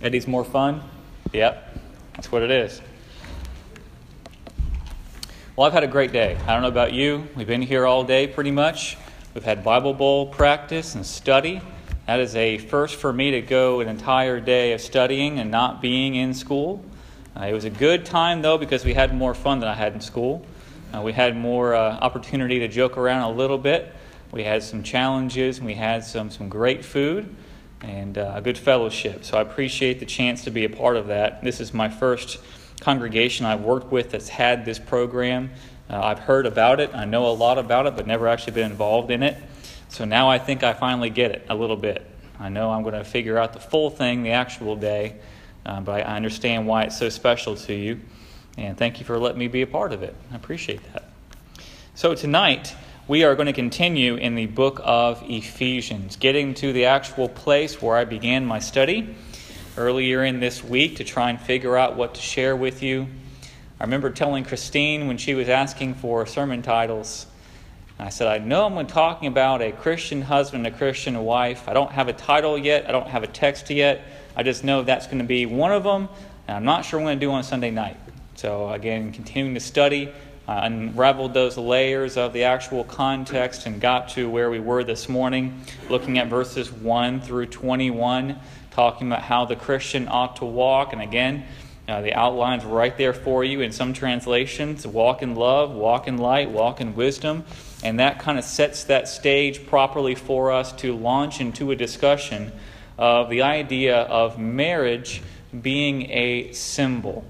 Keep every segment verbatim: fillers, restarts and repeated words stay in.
Eddie's more fun? Yep, that's what it is. Well, I've had a great day. I don't know about you. We've been here all day pretty much. We've had Bible Bowl practice and study. That is a first for me to go an entire day of studying and not being in school. Uh, it was a good time, though, because we had more fun than I had in school. Uh, we had more uh, opportunity to joke around a little bit. We had some challenges, and we had some, some great food and uh, a good fellowship. So I appreciate the chance to be a part of that. This is my first congregation I've worked with that's had this program. Uh, I've heard about it. I know a lot about it, but never actually been involved in it. So now I think I finally get it a little bit. I know I'm going to figure out the full thing the actual day, uh, but I understand why it's so special to you. And thank you for letting me be a part of it. I appreciate that. So tonight, we are going to continue in the book of Ephesians, getting to the actual place where I began my study earlier in this week to try and figure out what to share with you. I remember telling Christine when she was asking for sermon titles, I said, I know I'm talking about a Christian husband and a Christian wife. I don't have a title yet. I don't have a text yet. I just know that's going to be one of them, and I'm not sure what I'm going to do on Sunday night. So again, continuing to study, I unraveled those layers of the actual context and got to where we were this morning, looking at verses one through twenty-one, talking about how the Christian ought to walk. And again, uh, the outline's right there for you in some translations. Walk in love, walk in light, walk in wisdom. And that kind of sets that stage properly for us to launch into a discussion of the idea of marriage being a symbol.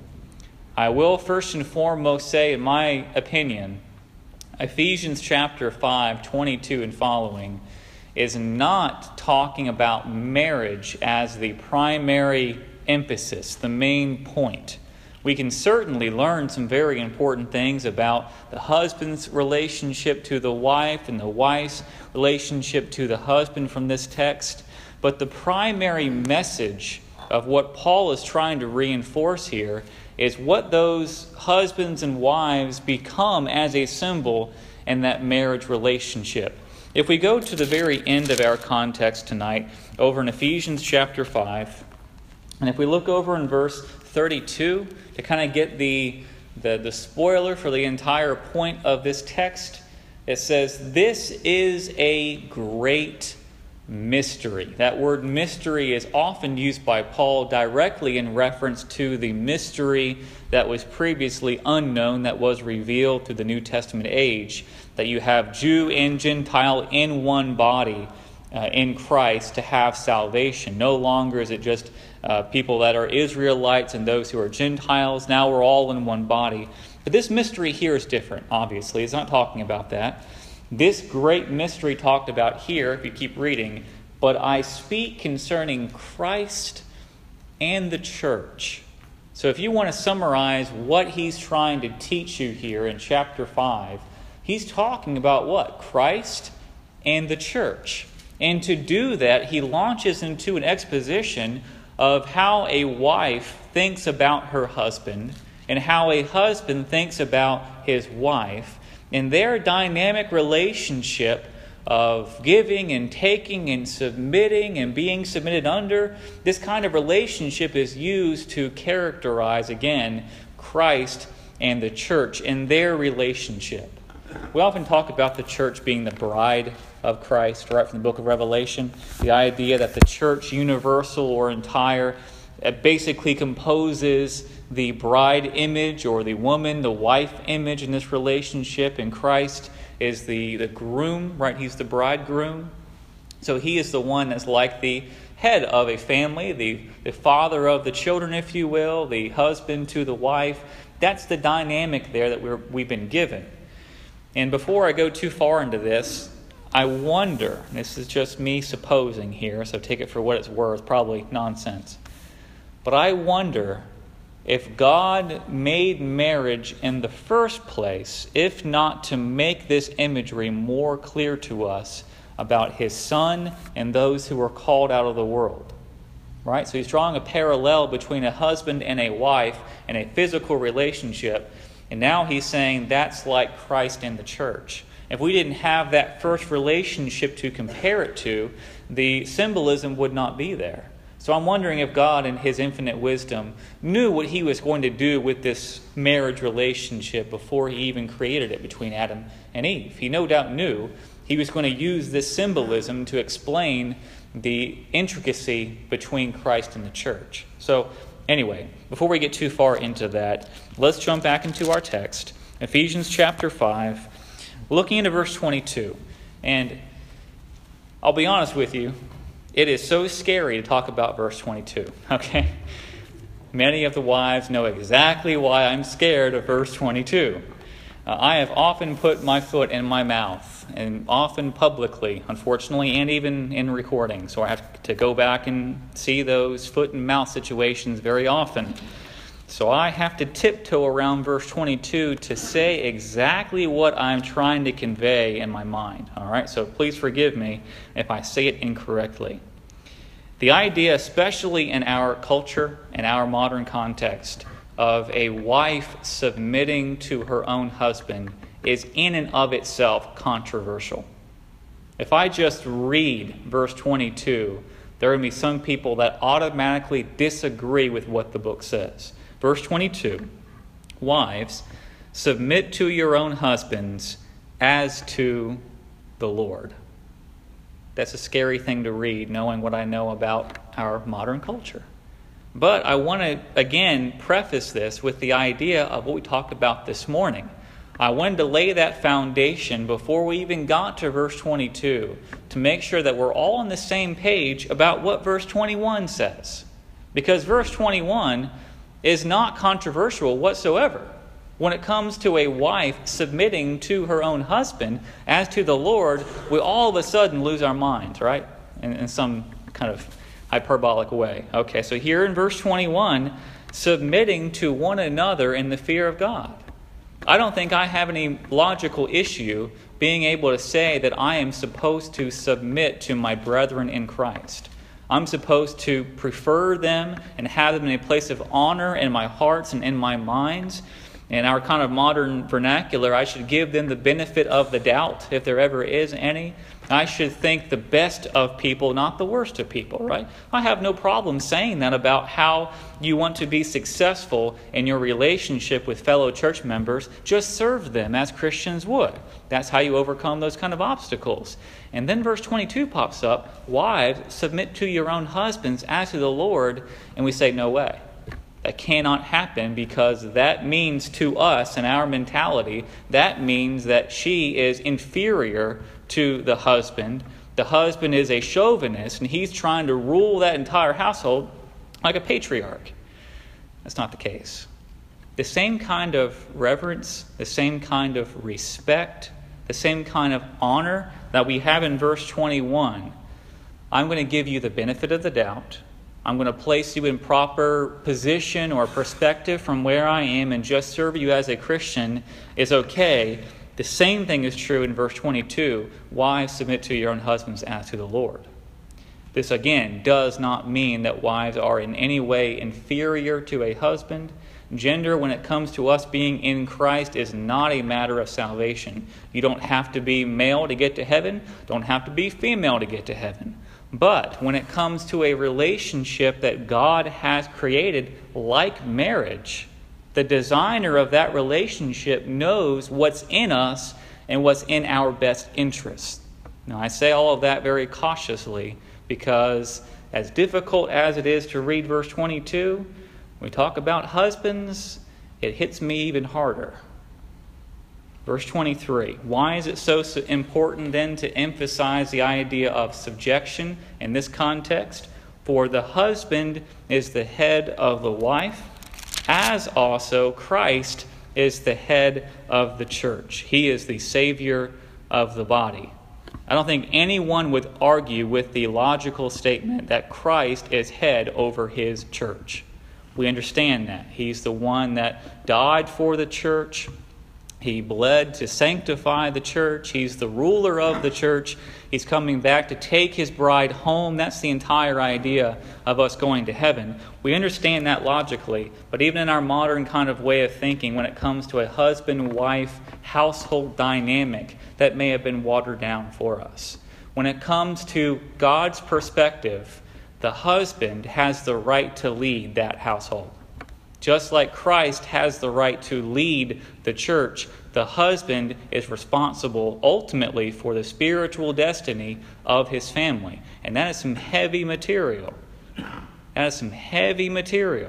I will first and foremost say, in my opinion, Ephesians chapter five, twenty-two and following is not talking about marriage as the primary emphasis, the main point. We can certainly learn some very important things about the husband's relationship to the wife and the wife's relationship to the husband from this text. But the primary message of what Paul is trying to reinforce here is what those husbands and wives become as a symbol in that marriage relationship. If we go to the very end of our context tonight, over in Ephesians chapter five, and if we look over in verse thirty-two to kind of get the, the, the spoiler for the entire point of this text, it says, this is a great mystery. That word mystery is often used by Paul directly in reference to the mystery that was previously unknown, that was revealed through the New Testament age, that you have Jew and Gentile in one body uh, in Christ to have salvation. No longer is it just uh, people that are Israelites and those who are Gentiles. Now we're all in one body. But this mystery here is different, obviously. It's not talking about that. This great mystery talked about here, if you keep reading, but I speak concerning Christ and the church. So if you want to summarize what he's trying to teach you here in chapter five, he's talking about what? Christ and the church. And to do that, he launches into an exposition of how a wife thinks about her husband and how a husband thinks about his wife. In their dynamic relationship of giving and taking and submitting and being submitted under, this kind of relationship is used to characterize, again, Christ and the church in their relationship. We often talk about the church being the bride of Christ, right from the book of Revelation. The idea that the church, universal or entire, basically composes the bride image or the woman, the wife image in this relationship. And Christ is the, the groom, right? He's the bridegroom. So he is the one that's like the head of a family, the, the father of the children, if you will, the husband to the wife. That's the dynamic there that we're, we've been given. And before I go too far into this, I wonder, this is just me supposing here, so take it for what it's worth, probably nonsense. But I wonder if God made marriage in the first place, if not to make this imagery more clear to us about his son and those who are called out of the world. Right? So he's drawing a parallel between a husband and a wife in a physical relationship. And now he's saying that's like Christ and the church. If we didn't have that first relationship to compare it to, the symbolism would not be there. So I'm wondering if God, in his infinite wisdom, knew what he was going to do with this marriage relationship before he even created it between Adam and Eve. He no doubt knew he was going to use this symbolism to explain the intricacy between Christ and the church. So anyway, before we get too far into that, let's jump back into our text, Ephesians chapter five, looking into verse twenty-two. And I'll be honest with you, it is so scary to talk about verse twenty-two, okay? Many of the wives know exactly why I'm scared of verse twenty-two. Uh, I have often put my foot in my mouth, and often publicly, unfortunately, and even in recording. So I have to go back and see those foot and mouth situations very often. So I have to tiptoe around verse twenty-two to say exactly what I'm trying to convey in my mind. All right, so please forgive me if I say it incorrectly. The idea, especially in our culture and our modern context, of a wife submitting to her own husband is in and of itself controversial. If I just read verse twenty-two, there are going to be some people that automatically disagree with what the book says. Verse twenty-two, wives, submit to your own husbands as to the Lord. That's a scary thing to read, knowing what I know about our modern culture. But I want to, again, preface this with the idea of what we talked about this morning. I wanted to lay that foundation before we even got to verse twenty-two to make sure that we're all on the same page about what verse twenty-one says. Because verse twenty-one is not controversial whatsoever. When it comes to a wife submitting to her own husband as to the Lord, we all of a sudden lose our minds, right? In, in some kind of hyperbolic way. Okay, so here in verse twenty-one, submitting to one another in the fear of God. I don't think I have any logical issue being able to say that I am supposed to submit to my brethren in Christ. I'm supposed to prefer them and have them in a place of honor in my hearts and in my minds. In our kind of modern vernacular, I should give them the benefit of the doubt, if there ever is any. I should think the best of people, not the worst of people, right? I have no problem saying that about how you want to be successful in your relationship with fellow church members. Just serve them as Christians would. That's how you overcome those kind of obstacles. And then verse twenty-two pops up, wives, submit to your own husbands as to the Lord. And we say, no way. That cannot happen, because that means to us and our mentality, that means that she is inferior to the husband. The husband is a chauvinist, and he's trying to rule that entire household like a patriarch. That's not the case. The same kind of reverence, the same kind of respect, the same kind of honor that we have in verse twenty-one, I'm going to give you the benefit of the doubt. I'm going to place you in proper position or perspective from where I am and just serve you as a Christian is okay. The same thing is true in verse twenty-two. Wives, submit to your own husbands as to the Lord. This, again, does not mean that wives are in any way inferior to a husband. Gender, when it comes to us being in Christ, is not a matter of salvation. You don't have to be male to get to heaven. Don't have to be female to get to heaven. But when it comes to a relationship that God has created, like marriage, the designer of that relationship knows what's in us and what's in our best interest. Now, I say all of that very cautiously because as difficult as it is to read verse twenty-two, when we talk about husbands, it hits me even harder. Verse twenty-three, why is it so important then to emphasize the idea of subjection in this context? For the husband is the head of the wife, as also Christ is the head of the church. He is the Savior of the body. I don't think anyone would argue with the logical statement that Christ is head over his church. We understand that. He's the one that died for the church. He bled to sanctify the church. He's the ruler of the church. He's coming back to take his bride home. That's the entire idea of us going to heaven. We understand that logically, but even in our modern kind of way of thinking, when it comes to a husband-wife household dynamic, that may have been watered down for us. When it comes to God's perspective, the husband has the right to lead that household. Just like Christ has the right to lead the church, the husband is responsible ultimately for the spiritual destiny of his family. And that is some heavy material. That is some heavy material.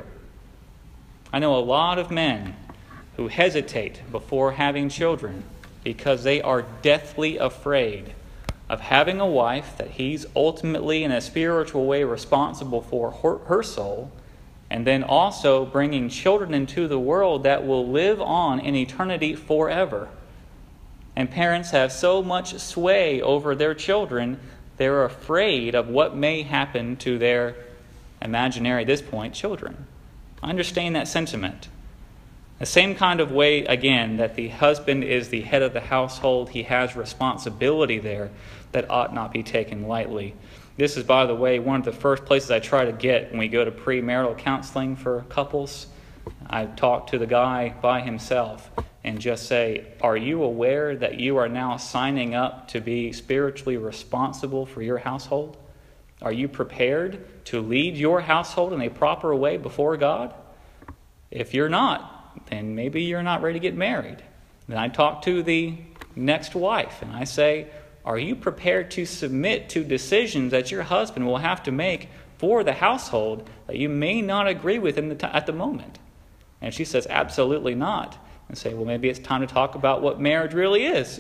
I know a lot of men who hesitate before having children because they are deathly afraid of having a wife that he's ultimately in a spiritual way responsible for her, her soul, and then also bringing children into the world that will live on in eternity forever. And parents have so much sway over their children, they're afraid of what may happen to their imaginary, at this point, children. I understand that sentiment. The same kind of way, again, that the husband is the head of the household, he has responsibility there that ought not be taken lightly. This is, by the way, one of the first places I try to get when we go to premarital counseling for couples. I talk to the guy by himself and just say, are you aware that you are now signing up to be spiritually responsible for your household? Are you prepared to lead your household in a proper way before God? If you're not, then maybe you're not ready to get married. Then I talk to the next wife and I say, are you prepared to submit to decisions that your husband will have to make for the household that you may not agree with in the t- at the moment? And she says, absolutely not. And say, well, maybe it's time to talk about what marriage really is.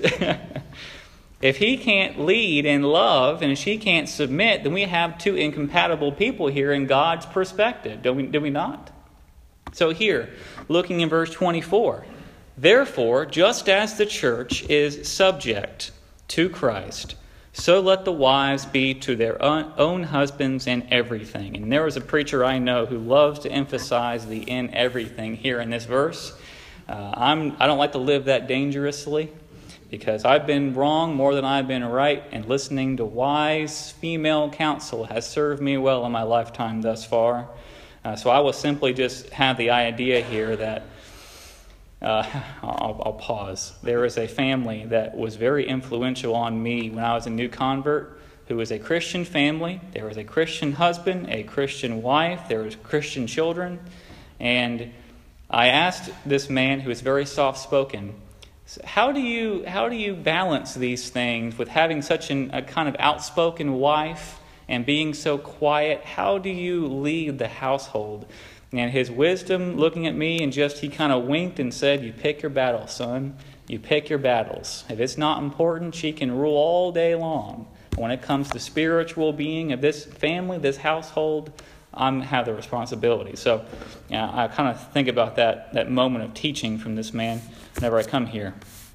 If he can't lead in love and she can't submit, then we have two incompatible people here in God's perspective, do we, do we not? So here, looking in verse twenty-four, therefore, just as the church is subject to Christ, so let the wives be to their own husbands in everything. And there was a preacher I know who loves to emphasize the in everything here in this verse. Uh, I'm, I don't like to live that dangerously because I've been wrong more than I've been right, and listening to wise female counsel has served me well in my lifetime thus far. Uh, so I will simply just have the idea here that Uh, I'll, I'll pause. There is a family that was very influential on me when I was a new convert, who was a Christian family. There was a Christian husband, a Christian wife, there was Christian children. And I asked this man, who is very soft-spoken, how do you how do you balance these things with having such an, a kind of outspoken wife and being so quiet? How do you lead the household? And his wisdom, looking at me, and just he kind of winked and said, you pick your battles, son. You pick your battles. If it's not important, she can rule all day long. When it comes to spiritual being of this family, this household, I have the responsibility. So yeah, I kind of think about that, that moment of teaching from this man whenever I come here.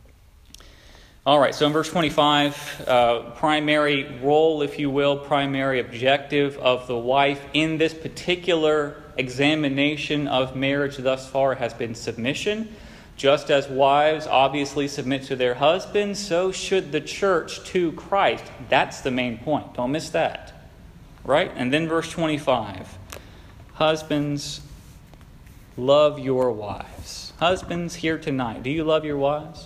All right, so in verse twenty-five, uh, primary role, if you will, primary objective of the wife in this particular examination of marriage thus far has been submission. Just as wives obviously submit to their husbands, so should the church to Christ. That's the main point. Don't miss that. Right? And then verse twenty-five. Husbands, love your wives. Husbands here tonight, do you love your wives?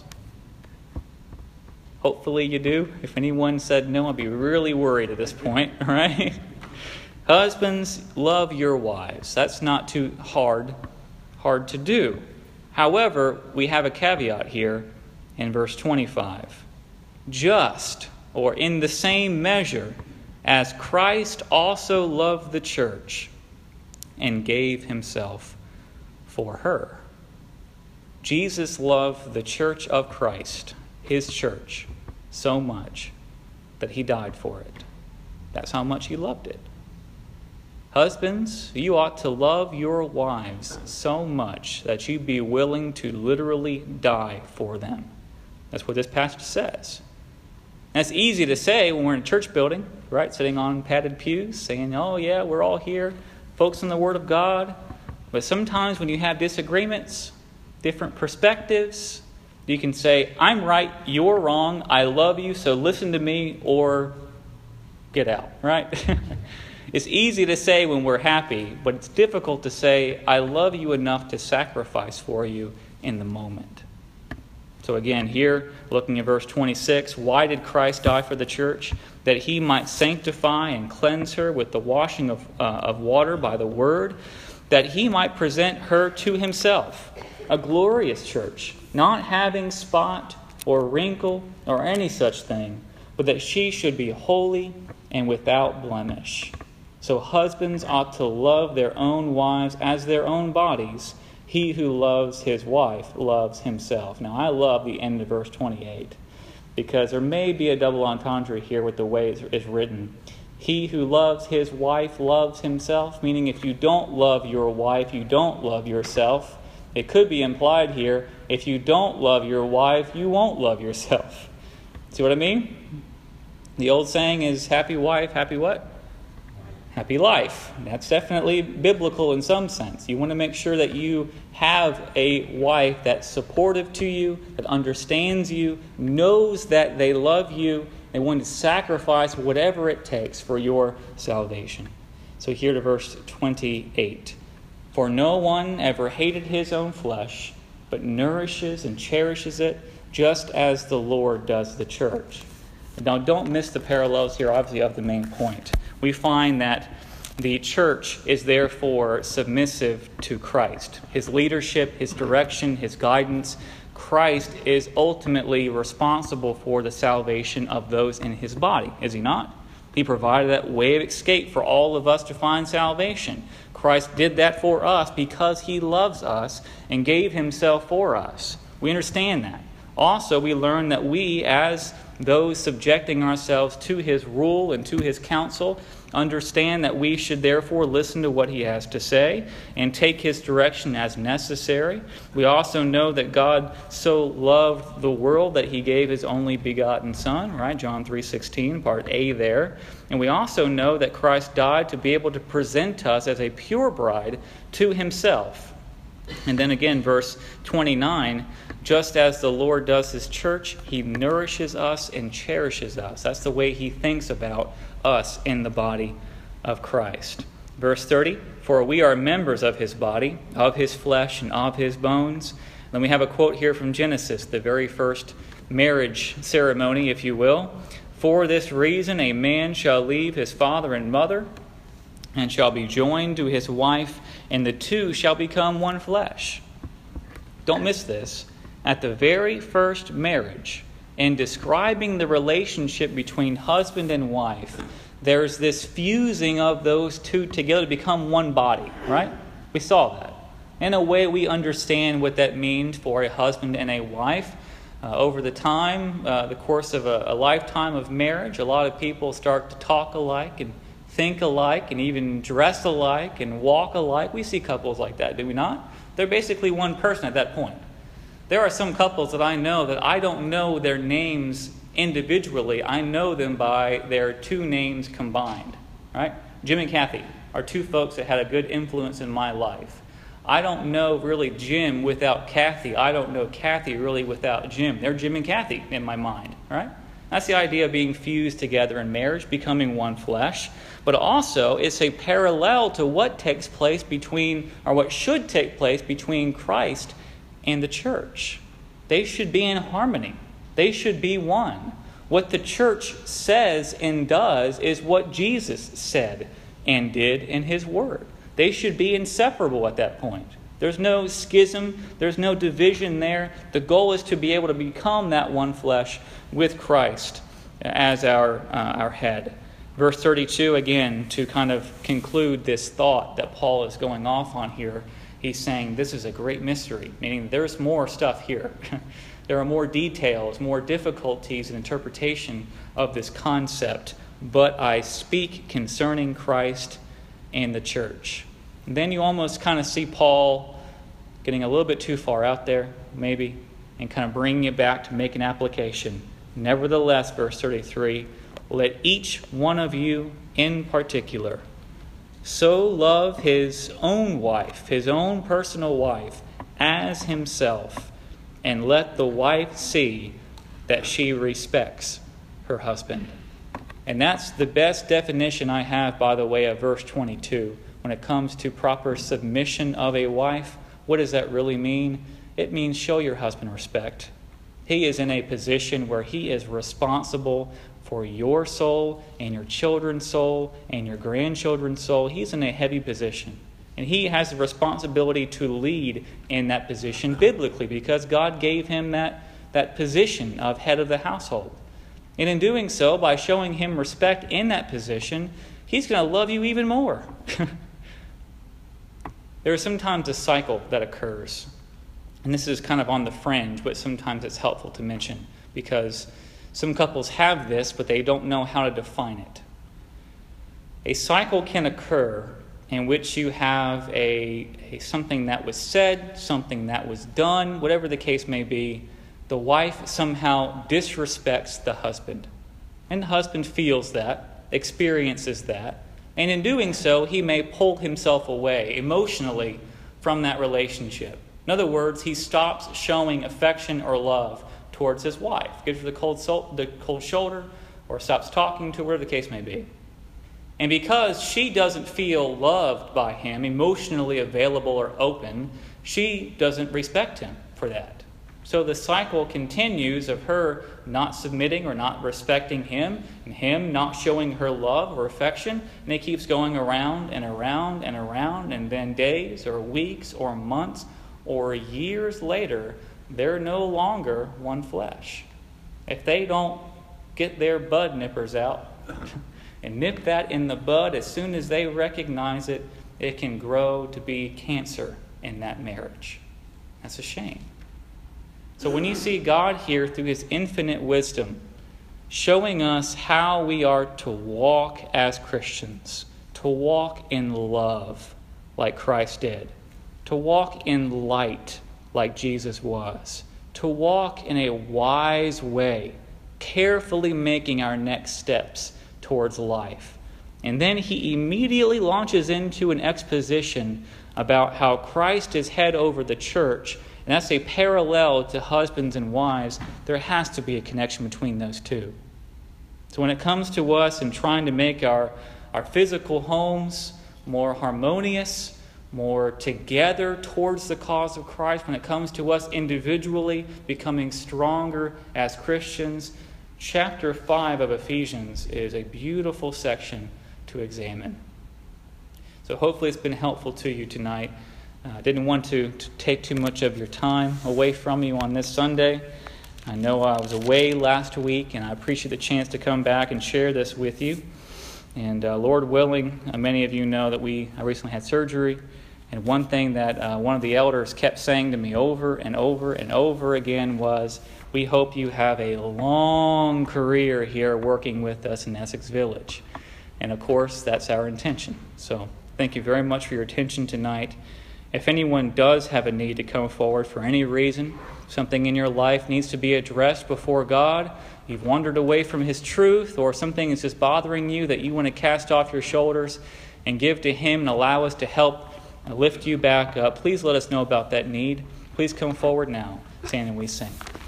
Hopefully you do. If anyone said no, I'd be really worried at this point, right? Husbands, love your wives. That's not too hard, hard to do. However, we have a caveat here in verse twenty-five. Just, or in the same measure, as Christ also loved the church and gave himself for her. Jesus loved the church of Christ, his church, so much that he died for it. That's how much he loved it. Husbands, you ought to love your wives so much that you be willing to literally die for them. That's what this passage says. That's easy to say when we're in a church building, right? Sitting on padded pews, saying, oh yeah, we're all here, focusing on the Word of God. But sometimes when you have disagreements, different perspectives, you can say, I'm right, you're wrong, I love you, so listen to me or get out, right? It's easy to say when we're happy, but it's difficult to say, I love you enough to sacrifice for you in the moment. So again, here, looking at verse twenty-six, why did Christ die for the church? That he might sanctify and cleanse her with the washing of, uh, of water by the word, that he might present her to himself, a glorious church, not having spot or wrinkle or any such thing, but that she should be holy and without blemish. So husbands ought to love their own wives as their own bodies. He who loves his wife loves himself. Now, I love the end of verse twenty-eight, because there may be a double entendre here with the way it's written. He who loves his wife loves himself, meaning if you don't love your wife, you don't love yourself. It could be implied here, if you don't love your wife, you won't love yourself. See what I mean? The old saying is, happy wife, happy what? Happy life. That's definitely biblical in some sense. You want to make sure that you have a wife that's supportive to you, that understands you, knows that they love you, and want to sacrifice whatever it takes for your salvation. So here to verse twenty-eight. For no one ever hated his own flesh, but nourishes and cherishes it, just as the Lord does the church. Now, don't miss the parallels here, obviously, of the main point. We find that the church is therefore submissive to Christ. His leadership, his direction, his guidance. Christ is ultimately responsible for the salvation of those in his body, is he not? He provided that way of escape for all of us to find salvation. Christ did that for us because he loves us and gave himself for us. We understand that. Also, we learn that we, as those subjecting ourselves to his rule and to his counsel, understand that we should therefore listen to what he has to say and take his direction as necessary. We also know that God so loved the world that he gave his only begotten Son, right? John three sixteen, part A there. And we also know that Christ died to be able to present us as a pure bride to himself. And then again, verse twenty-nine, just as the Lord does his church, he nourishes us and cherishes us. That's the way he thinks about us in the body of Christ. Verse thirty, for we are members of his body, of his flesh, and of his bones. Then we have a quote here from Genesis, the very first marriage ceremony, if you will. For this reason a man shall leave his father and mother, and shall be joined to his wife, and the two shall become one flesh. Don't miss this. At the very first marriage, in describing the relationship between husband and wife, there's this fusing of those two together to become one body, right? We saw that. In a way, we understand what that means for a husband and a wife. Uh, over the time, uh, the course of a, a lifetime of marriage, a lot of people start to talk alike and think alike and even dress alike and walk alike. We see couples like that, do we not? They're basically one person at that point. There are some couples that I know that I don't know their names individually. I know them by their two names combined. Right? Jim and Kathy are two folks that had a good influence in my life. I don't know really Jim without Kathy. I don't know Kathy really without Jim. They're Jim and Kathy in my mind. Right? That's the idea of being fused together in marriage, becoming one flesh. But also, it's a parallel to what takes place between, or what should take place between Christ and the church. They should be in harmony. They should be one. What the church says and does is what Jesus said and did in his word. They should be inseparable at that point. There's no schism. There's no division there. The goal is to be able to become that one flesh with Christ as our, uh, our head. Verse thirty-two, again, to kind of conclude this thought that Paul is going off on here. He's saying this is a great mystery, meaning there's more stuff here. There are more details, more difficulties in interpretation of this concept. But I speak concerning Christ and the church. And then you almost kind of see Paul getting a little bit too far out there, maybe, and kind of bringing it back to make an application. Nevertheless, verse thirty-three, let each one of you in particular so love his own wife, his own personal wife, as himself, and let the wife see that she respects her husband. And that's the best definition I have, by the way, of verse twenty-two. When it comes to proper submission of a wife, what does that really mean? It means show your husband respect. He is in a position where he is responsible for your soul and your children's soul and your grandchildren's soul. He's in a heavy position. And he has the responsibility to lead in that position biblically because God gave him that, that position of head of the household. And in doing so, by showing him respect in that position, he's going to love you even more. There is sometimes a cycle that occurs. And this is kind of on the fringe, but sometimes it's helpful to mention because some couples have this, but they don't know how to define it. A cycle can occur in which you have a, a something that was said, something that was done, whatever the case may be. The wife somehow disrespects the husband. And the husband feels that, experiences that. And in doing so, he may pull himself away emotionally from that relationship. In other words, he stops showing affection or love towards his wife. Gives her the cold, soul, the cold shoulder or stops talking to her, whatever the case may be. And because she doesn't feel loved by him, emotionally available or open, she doesn't respect him for that. So the cycle continues of her not submitting or not respecting him, and him not showing her love or affection, and it keeps going around and around and around, and then days or weeks or months or years later, they're no longer one flesh. If they don't get their bud nippers out and nip that in the bud as soon as they recognize it, it can grow to be cancer in that marriage. That's a shame. So when you see God here through his infinite wisdom showing us how we are to walk as Christians, to walk in love like Christ did, to walk in light like Jesus was, to walk in a wise way, carefully making our next steps towards life. And then he immediately launches into an exposition about how Christ is head over the church. And that's a parallel to husbands and wives. There has to be a connection between those two. So when it comes to us and trying to make our, our physical homes more harmonious, more together towards the cause of Christ, when it comes to us individually becoming stronger as Christians, chapter five of Ephesians is a beautiful section to examine. So hopefully it's been helpful to you tonight. I uh, didn't want to, to take too much of your time away from you on this Sunday. I know I was away last week, and I appreciate the chance to come back and share this with you. And uh, Lord willing, uh, many of you know that we I recently had surgery. And one thing that uh, one of the elders kept saying to me over and over and over again was, we hope you have a long career here working with us in Essex Village. And of course, that's our intention. So thank you very much for your attention tonight. If anyone does have a need to come forward for any reason, something in your life needs to be addressed before God, you've wandered away from his truth, or something is just bothering you that you want to cast off your shoulders and give to him and allow us to help lift you back up, please let us know about that need. Please come forward now. Stand and we sing.